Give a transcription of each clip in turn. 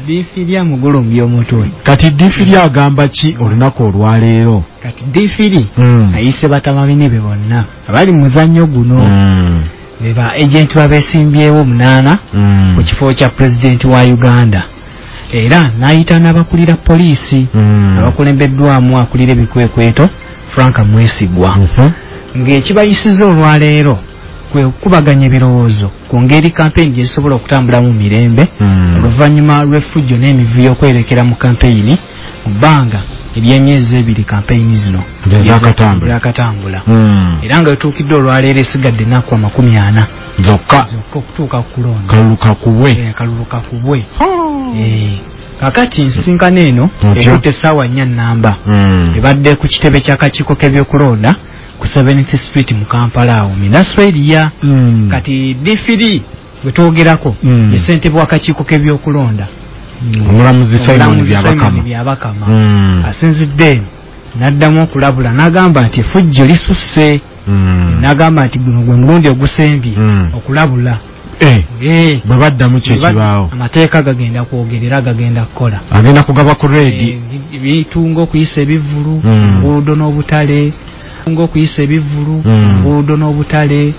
Difiri mugulumbi omutwe. Kati Difiri agamba ki olunaku olwaleero? Kati Difiri ayise batamabine be bonna abali muzannyo guno beba agent babesimbyewo 8 ku kifo kya president wa Uganda. Era nayita n'abakulira poliisi abakulembeddwamu akulira ebikwekweto Frank Mwesigwa ng'ekibayisiza olwaleero kwe kubaganya ebirowoozo ku ngeri campaign esobola okutambula mu mirembe oluvannyuma lw'effujjo n'emivuyo okwerekera mu campaign bbanga ebyemyezi 2 campaign zino zakatambula era nga etuukidde olwaleero esigadde ennaku 40 zokka okutuuka ku kulonda kaluluka kubwe kakati nsinkano eno erutte essaawa 4 nnamba ebadde ku kitebe ky'akakiiko k'ebyokulonda ku 7th Street mu Kampala awo Minasweria kati Difiri bwetwogerako ye ssentebe w'akakiiko k'ebyokulonda omulamuzi Simon Byabakama asinzidde n'addamu okulabula n'agamba nti effujjo lisusse n'agamba nti guno gwe mulundi ogusembye okulabula bwe baddamu kyekibaawo amateeka gagenda kwogerera gagenda kukola agenda kugaba ku reedi bitunga okuyisa ebivulu nguudo n'obutale okuyisa ebivulu nguudo n'obutale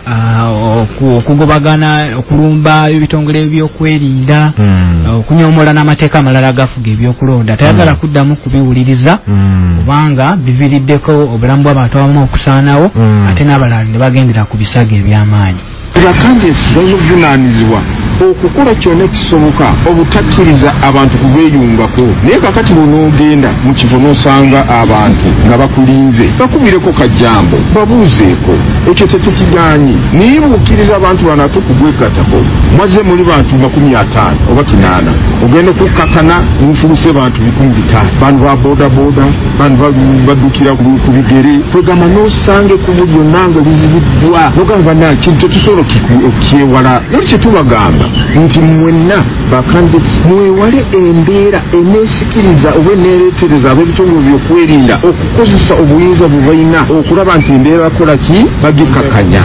okugobagana okulumba ebitongole by'okwerinda okunyomola n'amateeka amalala gafuga ebyokulonda tayagala kuddamu kubiwuliriza kubanga biviriddeko obulamu bw'abantu abamu okusaanawo ate n'abalala ne bagendera ku bisago eby'amaanyi. Bakandesi bavunaanizibwa okukola kyonna ekisoboka obutakkiriza abantu kubeyungako naye kakati bw'onoogenda mu kifo n'osanga abantu nga bakulinze bakubireko kajjambo babuuzeeko ekyo tetukigaanyi naye bukkiriza abantu bano ate okugwegattako mwaze muli bantu 50 oba 8 ogenda okukkakana mufuluse bantu 500 bantu ba boodabooda bantu baddukira ku bigere kwegamba n'osange kubu lyonna nga lizibiddwa nogamba kintu tetusobola okyewala nali kyetubagamba nti mwenna bakandidati mwewale embeera eneesikiriza oba eneeretereza ab'ebitongole by'okwerinda okukozesa obuyinza bwe balina okulaba nti embeera bakola ki bagikakanya.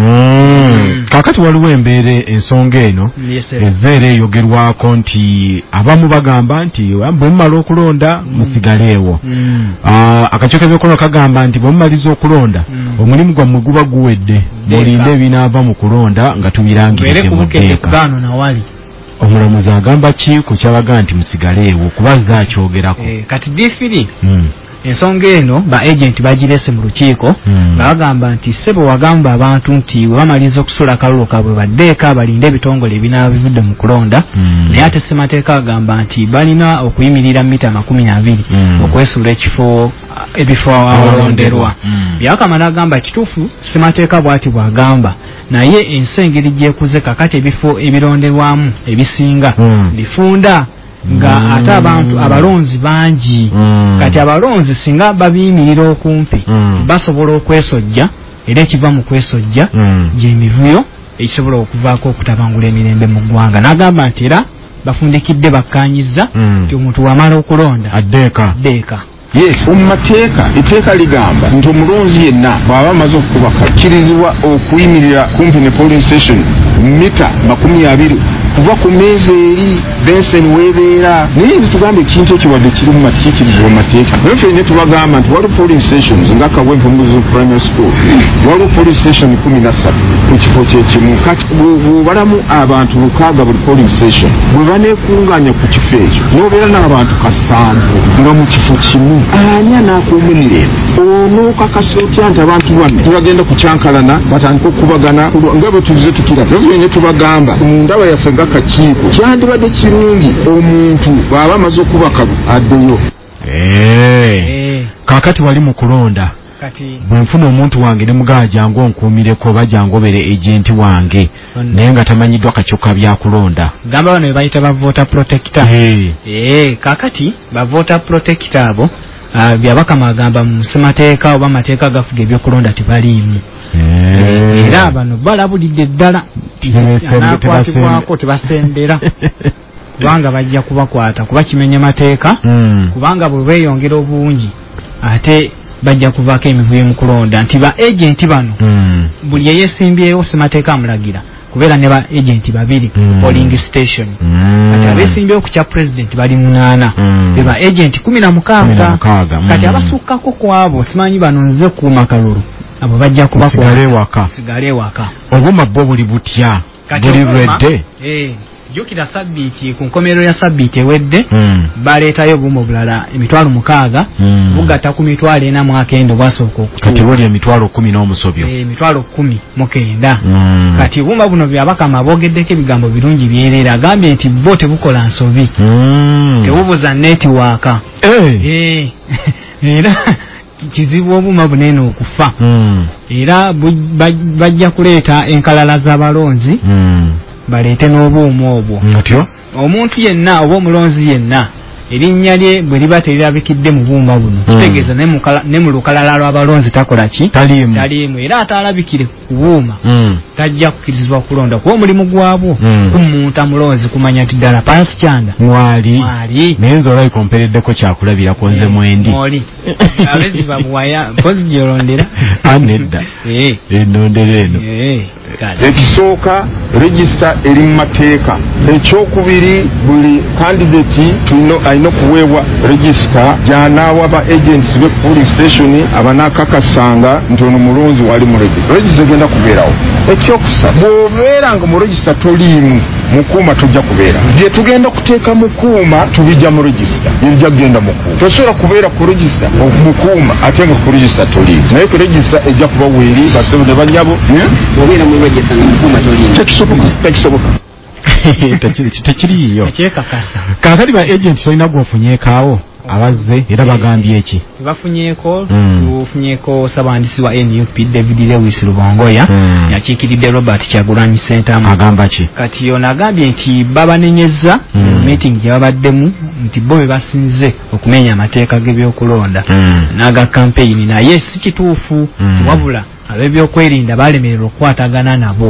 Kakati waliwo embeera ensonga eno ezeera eyogerwako nti abamu bagamba nti bwe mumala okulonda musigaleewo akakiiko k'ebyokulonda kagamba nti bwe mumaliza okulonda omulimu gwammwe guba guwedde mulinde ebinaava mu kulonda nga tubirangirire mu ddeeka. Omulamuzi agamba ki ku kyabaga nti musigaleewo kuba akyogerako kati Difiri ensonga eno ba agent bagirese mu lukiiko bagamba nti sebo wagamba abantu nti bamaliza okusula akalulu kabwe baddeeka balinde ebitongole ebinaaba bivudde mu kulonda naye ate ssemateeka agamba nti balina okuyimirira mita 20 okwesula ebifo awalonderwa. Byakama n'agamba kituufu ssemateeka bw'ati bw'agamba naye ensi engeri gyekuze kakati ebifo ebironderwamu ebisinga bifunda nga ate abantu abalonzi bangi kati abalonzi singa babiyimirira okumpi basobola okwesojja era ekiva mu kwesojja gy'emivuyo ekisobola okuvaako okutabangula emirembe mu ggwanga. N'agamba nti era bafundikidde bakkaanyizza nti omuntu wamala okulonda addeeka. Yes, mateeka etteeka ligamba nti omulonzi yenna bw'aba amaze okubaka akkirizibwa okuyimirira kumpi ne polling station mita 20 kuva ku meeza eri Benson weebeera naye nti tugambe ekintu ekyo wadde kiri mu makiikirizibwa mateeka naye ffenna tubagamba nti waliwo polling stations nga Kawempe Muzo Primary School waliwo polling station 13 ku kifo kyekimu kati bw'obalamu abantu 6 buli polling station bwe baneekunganya ku kifo ekyo n'obeera n'abantu 7 nga mu kifo kimu ani anaakuuma emirembe onookakasa otya nti abantu bano tebagenda kukyankalana batandika okubagana nga bwe tulize tukiraba naye ffenna tubagamba mu ndaba yaffe nga kakiiko kyandibadde kirungi omuntu bw'aba amaze okubaka addeyo. Kakati wali mu kulonda bwe nfuna omuntu wange ne mugaa jangu onkuumireko oba jangu obere agenti wange naye nga tamanyiddwa kakyuka byakulonda gamba bano bebayita ba voter protector. Kakati ba voter protector abo Byabakama agamba mu ssemateeka oba amateeka gafuga ebyokulonda tebaliimu. Era bano balabulidde ddala anakwatibwako tebasembera kubanga bajja kubakwata kuba kimenya mateeka kubanga bwe beeyongera obungi ate bajja kuvaako emivuyo mu kulonda nti ba agenti bano buli eyeesimbyewo ssemateeka amulagira kubeera ne ba agent babiri polling station kati abeesimbyewo ku kya president bali 8 be ba agent 16 kati abasukkako ku abo simanyi bano nze kuuma kalulu abo bajja kuba sigale waka obuma bo buli butya buli redde jukira sabbiiti ku nkomerero ya sabbiiti ewedde baleetayo bumo bulala emitwalo 6 bugatta ku mitwalo 4 mwaka endo bwasooka kati buli emitwalo 10 n'omusobyo emitwalo 19 kati bumba buno byabakama boogeddeko ebigambo birungi byerera agambye nti bo tebukola nsobi tebubuza netiwaaka era kizibu obuma bunene okufa era bajja kuleeta enkalala z'abalonzi baleete n'obuuma obwo omuntu yenna oba omulonzi yenna erinnya lye bwe liba terirabikidde mu buuma buno kitegeeza ne mu lukalala lw'abalonzi takola ki taliimu era atalabikire ku buuma tajja kukkirizibwa kulonda kuba omulimu gwabwo kumunta mulonzi kumanya nti ddala pansi kyanda mwali naye nze olabika ompereddeko kyakulabirako nze mwendi abezi babuwaya mpozi gyolondera nedda enondera eno ekisooka regisita eri mu mateeka ekyokubiri buli kandidati alina okuweebwa regisita gy'anaawa ba agents be police station abanaakakasanga nti ono mulonzi wali mu regisita regisita egenda kubeerawo ekyokusatu bw'obeera nga mu regisita toliimu mukuuma tojja kubeera bye tugenda kuteeka mukuuma tubijja mu regisita ebijja kugenda mukuuma tosobola kubeera ku regisita mukuuma ate nga ku regisita toliimu naye ku regisita ejja kuba weeri basebo ne banyabo obeera mu regisita nga mukuuma toliimu tekisoboka tekiriyo ekyekakasa kaakati ba agent tolina gwofunyeekaawo abazze era bagambye eki bafunyeeko ssabawandiisi wa NUP David Lewis Lubongoya yakiikiridde Robert Kyagulanyi Ssentamu agamba ki kati ono agambye nti babanenyezza meeting gye babaddemu nti bo be basinze okumenya amateeka g'ebyokulonda n'aga campaign naye si kituufu wabula ab'ebyokwerinda balemererwa okukwatagana nabo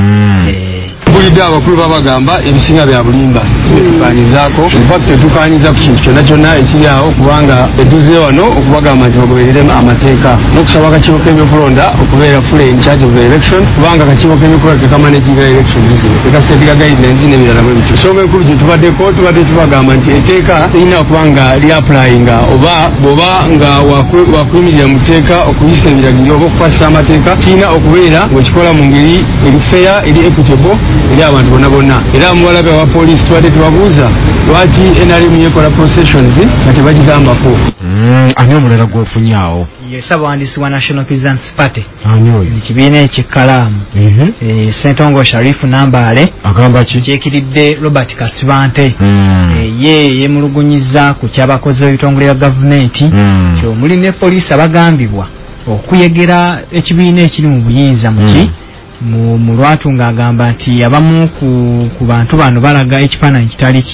bulidde abakulu babagamba ebisinga bya bulimba tukanyizaako infact tetukanyiza ku kintu kyonna kyonna ekiri awo kubanga eduze wano okubagamba nti bagoberere amateeka n'okusaba akakiiko k'ebyokulonda okubeera full in charge of the election kubanga akakiiko k'ebyokulonda tekamaneginga elections zino tekaseetiga guidelines n'ebirala bwe bityo ensonga enkulu gye tubaddeko tubadde tubagamba nti etteeka lirina okuba nga lyaplayinga oba bw'oba nga wakuyimirira mu tteeka okuyisa ebiragiro oba okukwasisa amateeka kirina okubeera ng'ekikola mu ngeri eri fair eri equitable eri abantu bonna era muwalabe wa poliisi tubadde tubabuuza lwaki NRM yekola processions nga tebagigambako ani omulala gwofunyaawo ssabawandiisi wa National Peasants Party ani oyo ekibiina ekikkalaamu Ssentongo Sharifu Nambaale agamba ki kyekiridde Robert Kasibante ye yemulugunyiza ku kyabakozi b'ebitongole bya gavumenti nti omuli ne poliisi abagambibwa okuyegera ekibiina ekiri mu buyinza muki mu lwatu ng'agamba nti abamu ku bantu bano balaga ekifaananyi kitali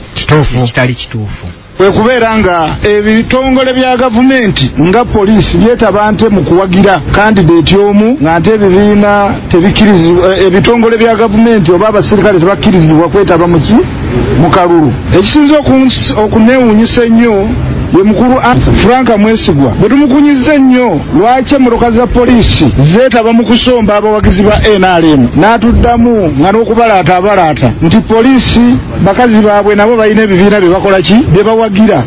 kituufu kwe kubeera nga ebitongole bya gavumenti nga poliisi byetaba nte mu kuwagira kandidate omu nga nte ebibiina tebikkirizibwa ebitongole bya gavumenti oba abasirikale tebakkirizibwa kwetaba mu kalulu ekisinza okuneewuunyisa ennyo ye mukulu Franka Mwesigwa bwe tumukunyiza nnyo lwaki emmotoka za poliisi zeetaba mu kusomba abawagizi ba NRM n'atuddamu nga n'okubalaata abalaata nti poliisi bakazi baabwe nabo balina ebibiina bye bakola ki bye bawagira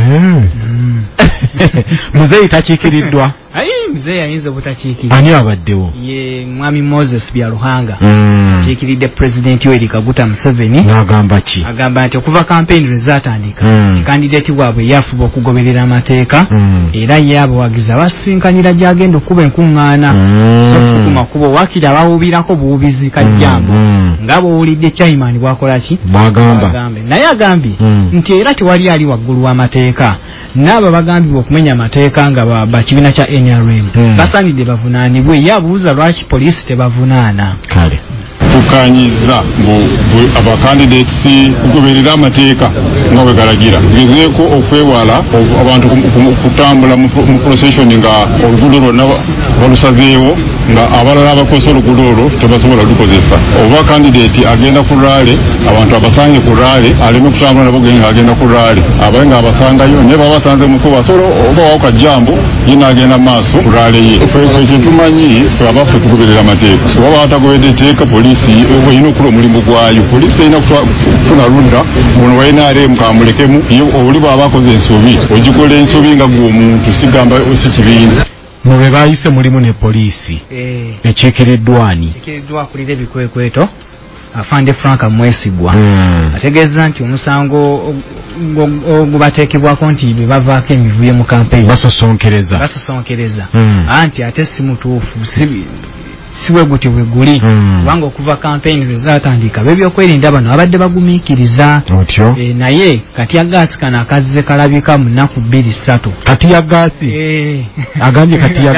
muzeeyi takiikiriddwa muzeeyi ayinza obutakiikirira ani abaddewo ye mwami Moses Byaruhanga akiikiridde pulezidenti Yoweri Kaguta Museveni n'agamba ki agamba nti okuva kampeyini lwe zaatandika kandidati waabwe yafuba okugoberera amateeka era ye abawagizi abasinkanira gy'agenda okuba enkuŋŋaana so si ku makubo wakiri abawuubirako buwubizi kajjambo ng'abawulidde Chairman bwakola ki bwagambe naye agambye nti era tewali ali waggulu w'amateeka n'abo bagambibwa okumenya amateeka nga bakibiina kya NRM basaanidde bavunaanibwe ye abuuza lwaki poliisi tebavunaana kale tukanyiza abakandidates kugoberera amateeka nga bwe galagira tugezeeko okwewala abantu kutambula mu procession nga oluguudo lwonna balusazeewo nga abalala abakozesa oluguudo olwo tebasobola lukozesa oba kandidate agenda ku rally abantu abasange ku rally aleme kutambula nabo nga agenda ku rally abaye nga abasangayo naye baba basanze mukuba basobola oba wawuka jambo yina agenda maaso ku rally ye ffe kyetumanyi abaffe tugoberera amateeka oba batagobedde etteeka poliisi olina okukola omulimu gwayo poliisi terina kufuna ludda ono wainaaremu kamulekemu oli bw'aba akoze ensobi ogikola ensobi nga gwe omuntu sigamba si kibiina mu bwe baayise mulimu ne poliisi ekiikiriddwani akulira ebikwekweto afande Franka Mwesigwa ategeeza nti omusango gubateekebwako nti bwe bavaako emivuyo mu campaign basosonkereza anti ate si mutuufu siwe gutyo bwe guli kubanga okuva campaign lwezatandika b'ebyokwerinda bano abadde bagumiikiriza naye katiyagaasi kano akazze kalabika mu nnaku 2-3 katiyagaasi agambye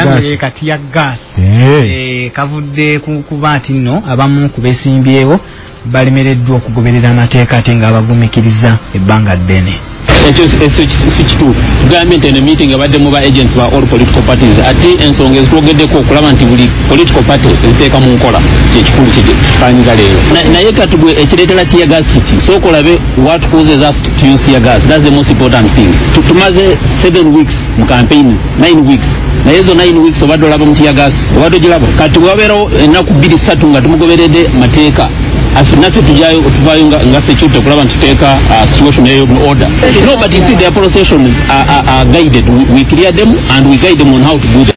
katiyagaasi kavudde kuba nti nno abamu ku beesimbyewo balemereddwa okugoberera amateeka ate nga abagumiikiriza ebbanga ddene ekyo si kituufu tugambye nti eno meeting abaddemu ba agents ba all political parties ate ensonga ezitwogeddeko okulaba nti buli political party eziteeka mu nkola kyekikulu kyekifaanyiza leero naye kati gwe ekireetera teargas kiki sooka olabe what causes us to use teargas that's the most important thing tumaze 7 weeks mu campaigns 9 weeks naye ezo 9 weeks obadde olaba mu teargas obadde ogiraba kati wabeerawo ennaku 2-3 nga tumugoberedde mateeka naffe tuvaayo nga security okulaba nti tuteeka situation eyo mu order no but you see their processions are guided we clear them and we guide them on how to do them